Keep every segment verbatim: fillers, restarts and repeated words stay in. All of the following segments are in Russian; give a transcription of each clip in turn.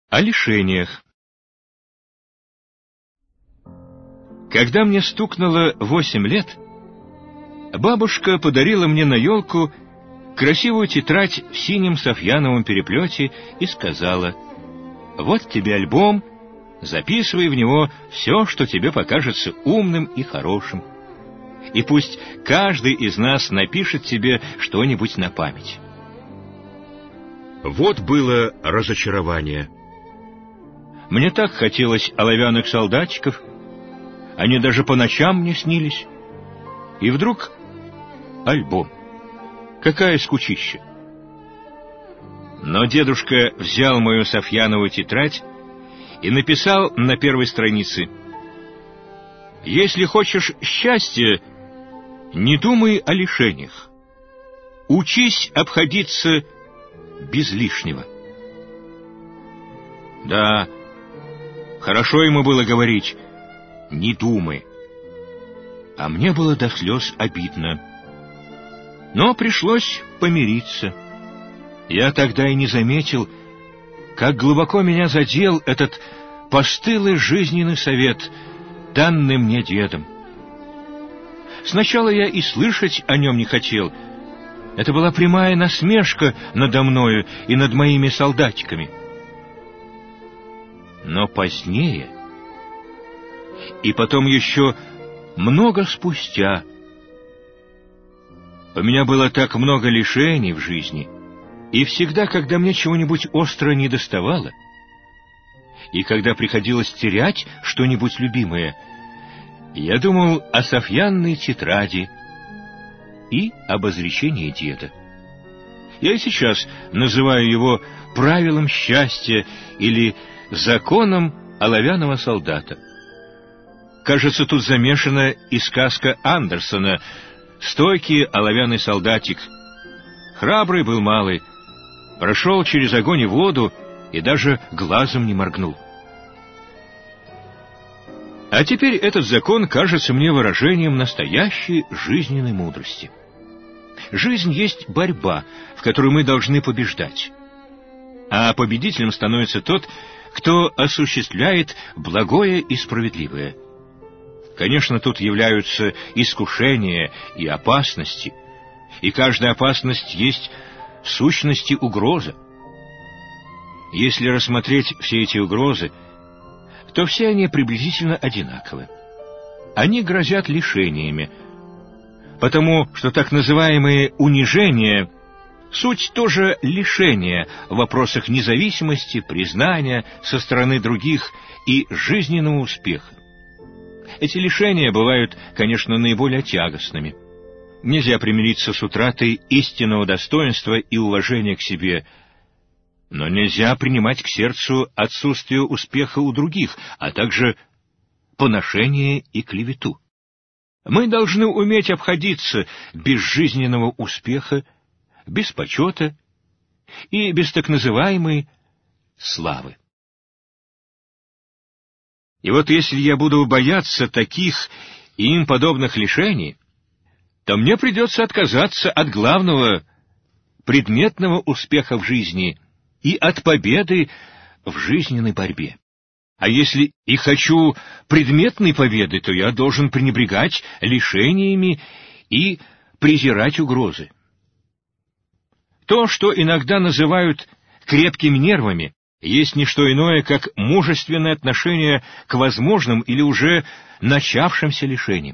О лишениях. Когда мне стукнуло восемь лет, бабушка подарила мне на елку красивую тетрадь в синем софьяновом переплете и сказала: «Вот тебе альбом, записывай в него все, что тебе покажется умным и хорошим. И пусть каждый из нас напишет тебе что-нибудь на память». Вот было разочарование. Мне так хотелось оловянных солдатиков, они даже по ночам мне снились. И вдруг альбом. Какая скучища! Но дедушка взял мою софьяновую тетрадь и написал на первой странице: «Если хочешь счастья, не думай о лишениях. Учись обходиться без лишнего». Да, хорошо ему было говорить «не думай», а мне было до слез обидно. Но пришлось помириться. Я тогда и не заметил, как глубоко меня задел этот постылый жизненный совет, данный мне дедом. Сначала я и слышать о нем не хотел. Это была прямая насмешка надо мною и над моими солдатиками. Но позднее, и потом еще много спустя, у меня было так много лишений в жизни, и всегда, когда мне чего-нибудь остро недоставало, и когда приходилось терять что-нибудь любимое, я думал о софьянной тетради и об изречении деда. Я и сейчас называю его правилом счастья или законом оловянного солдата. Кажется, тут замешана и сказка Андерсона «Стойкий оловянный солдатик». Храбрый был малый, прошел через огонь и воду и даже глазом не моргнул. А теперь этот закон кажется мне выражением настоящей жизненной мудрости. Жизнь есть борьба, в которой мы должны побеждать. А победителем становится тот, кто осуществляет благое и справедливое. Конечно, тут являются искушения и опасности, и каждая опасность есть в сущности угроза. Если рассмотреть все эти угрозы, то все они приблизительно одинаковы. Они грозят лишениями, потому что так называемые унижения — суть тоже лишения в вопросах независимости, признания со стороны других и жизненного успеха. Эти лишения бывают, конечно, наиболее тягостными. Нельзя примириться с утратой истинного достоинства и уважения к себе, но нельзя принимать к сердцу отсутствие успеха у других, а также поношение и клевету. Мы должны уметь обходиться без жизненного успеха, без почета и без так называемой славы. И вот если я буду бояться таких и им подобных лишений, то мне придется отказаться от главного предметного успеха в жизни и от победы в жизненной борьбе. А если и хочу предметной победы, то я должен пренебрегать лишениями и презирать угрозы. То, что иногда называют крепкими нервами, есть не что иное, как мужественное отношение к возможным или уже начавшимся лишениям.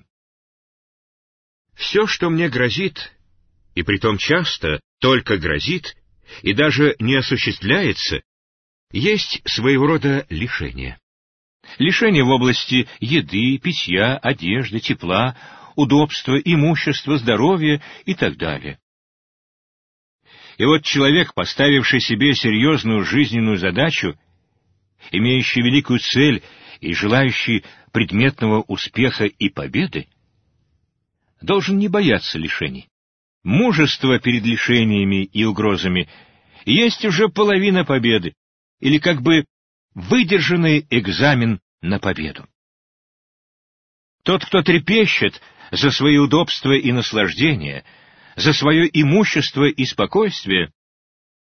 Все, что мне грозит, и притом часто только грозит, и даже не осуществляется, есть своего рода лишение. Лишение в области еды, питья, одежды, тепла, удобства, имущества, здоровья и так далее. И вот человек, поставивший себе серьезную жизненную задачу, имеющий великую цель и желающий предметного успеха и победы, должен не бояться лишений. Мужество перед лишениями и угрозами есть уже половина победы, или как бы выдержанный экзамен на победу. Тот, кто трепещет за свои удобства и наслаждения, за свое имущество и спокойствие,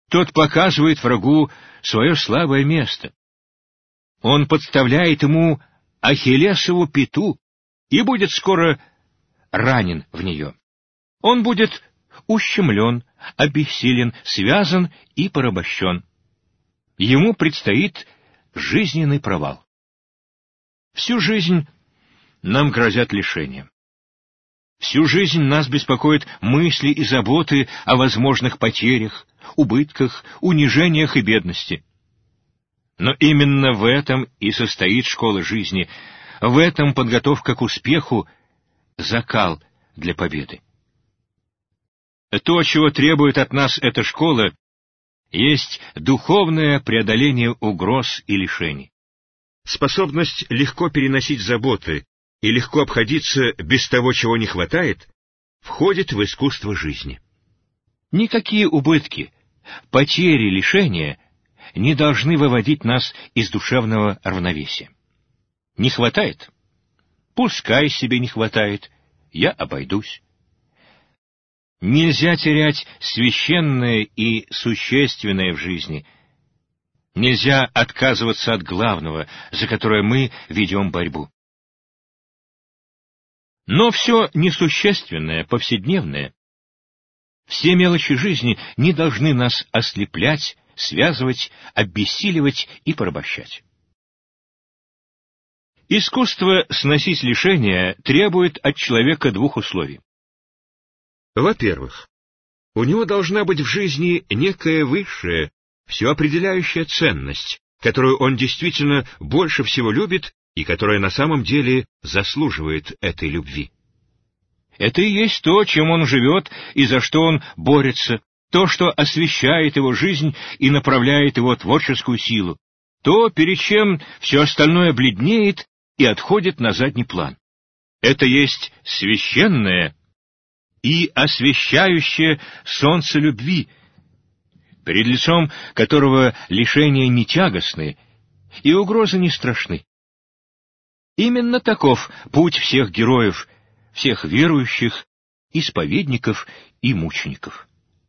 тот показывает врагу свое слабое место. Он подставляет ему Ахиллесову пяту и будет скоро ранен в нее. Он будет ущемлен, обессилен, связан и порабощен. Ему предстоит жизненный провал. Всю жизнь нам грозят лишения. Всю жизнь нас беспокоят мысли и заботы о возможных потерях, убытках, унижениях и бедности. Но именно в этом и состоит школа жизни, в этом подготовка к успеху, закал для победы. То, чего требует от нас эта школа, есть духовное преодоление угроз и лишений. Способность легко переносить заботы и легко обходиться без того, чего не хватает, входит в искусство жизни. Никакие убытки, потери, лишения не должны выводить нас из душевного равновесия. Не хватает? Пускай себе не хватает, я обойдусь. Нельзя терять священное и существенное в жизни. Нельзя отказываться от главного, за которое мы ведем борьбу. Но все несущественное, повседневное, все мелочи жизни не должны нас ослеплять, связывать, обессиливать и порабощать. Искусство сносить лишения требует от человека двух условий. Во-первых, у него должна быть в жизни некая высшая, все определяющая ценность, которую он действительно больше всего любит и которая на самом деле заслуживает этой любви. Это и есть то, чем он живет и за что он борется, то, что освещает его жизнь и направляет его творческую силу, то, перед чем все остальное бледнеет и отходит на задний план. Это есть священное и освещающее солнце любви, перед лицом которого лишения не тягостны и угрозы не страшны. Именно таков путь всех героев, всех верующих, исповедников и мучеников.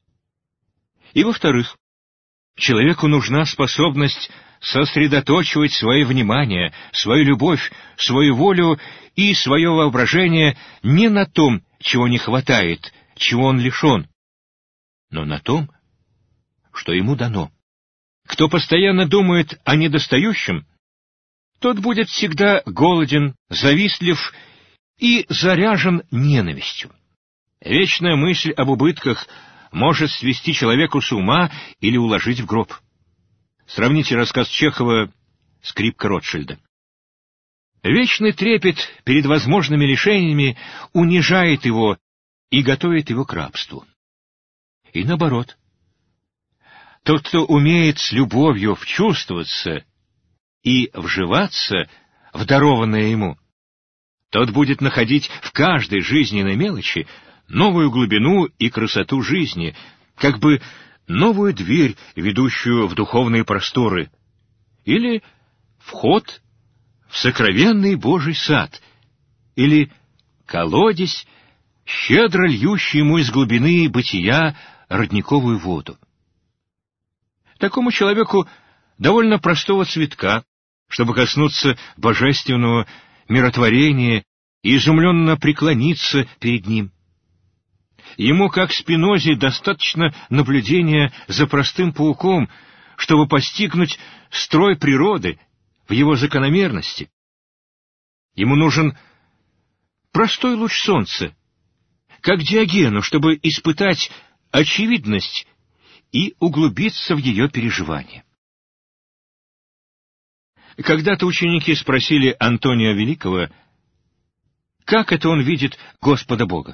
И во-вторых, человеку нужна способность сосредоточивать свое внимание, свою любовь, свою волю и свое воображение не на том, чего не хватает, чего он лишен, но на том, что ему дано. Кто постоянно думает о недостающем, тот будет всегда голоден, завистлив и заряжен ненавистью. Вечная мысль об убытках может свести человеку с ума или уложить в гроб. Сравните рассказ Чехова «Скрипка Ротшильда». Вечный трепет перед возможными лишениями унижает его и готовит его к рабству. И наоборот. Тот, кто умеет с любовью вчувствоваться и вживаться в дарованное ему, тот будет находить в каждой жизненной мелочи новую глубину и красоту жизни, как бы новую дверь, ведущую в духовные просторы, или вход в сокровенный Божий сад, или колодец, щедро льющий ему из глубины бытия родниковую воду. Такому человеку довольно простого цветка, чтобы коснуться божественного миротворения и изумленно преклониться перед ним. Ему, как Спинозе, достаточно наблюдения за простым пауком, чтобы постигнуть строй природы в его закономерности. Ему нужен простой луч солнца, как Диогену, чтобы испытать очевидность и углубиться в ее переживания. Когда-то ученики спросили Антония Великого, как это он видит Господа Бога.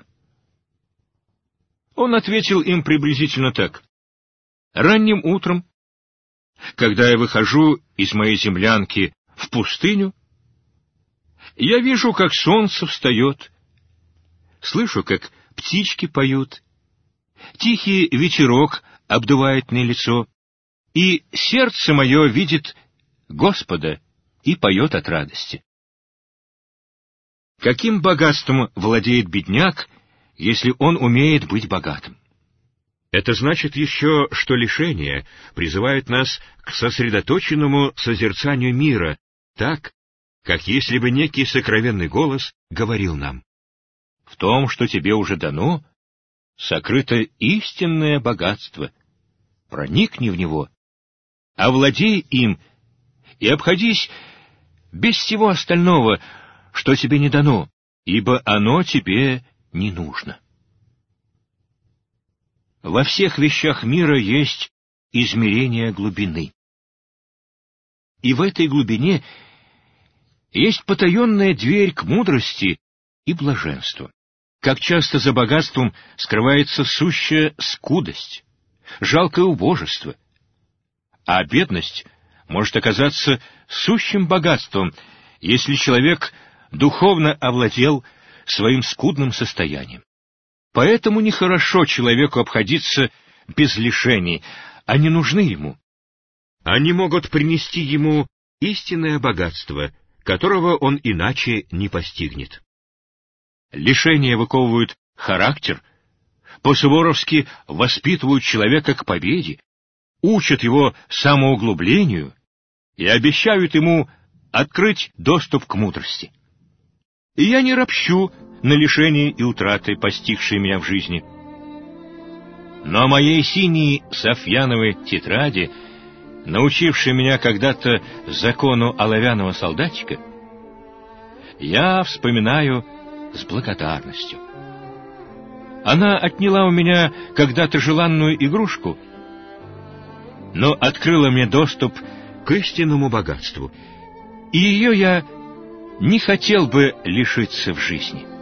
Он ответил им приблизительно так. Ранним утром, когда я выхожу из моей землянки в пустыню, я вижу, как солнце встает, слышу, как птички поют, тихий ветерок обдувает мне лицо, и сердце мое видит Господа и поет от радости. Каким богатством владеет бедняк, если он умеет быть богатым? Это значит еще, что лишение призывает нас к сосредоточенному созерцанию мира, так, как если бы некий сокровенный голос говорил нам: «В том, что тебе уже дано, сокрыто истинное богатство. Проникни в него, овладей им и обходись без всего остального, что тебе не дано, ибо оно тебе не нужно». Во всех вещах мира есть измерение глубины. И в этой глубине есть потаенная дверь к мудрости и блаженству. Как часто за богатством скрывается сущая скудость, жалкое убожество, а бедность может оказаться сущим богатством, если человек духовно овладел своим скудным состоянием. Поэтому нехорошо человеку обходиться без лишений, они нужны ему. Они могут принести ему истинное богатство, которого он иначе не постигнет. Лишения выковывают характер, по-суворовски воспитывают человека к победе, учат его самоуглублению и обещают ему открыть доступ к мудрости. И я не ропщу на лишения и утраты, постигшие меня в жизни. Но о моей синей софьяновой тетради, научившей меня когда-то закону оловянного солдатика, я вспоминаю с благодарностью. Она отняла у меня когда-то желанную игрушку, но открыла мне доступ к истинному богатству, и ее я не хотел бы лишиться в жизни.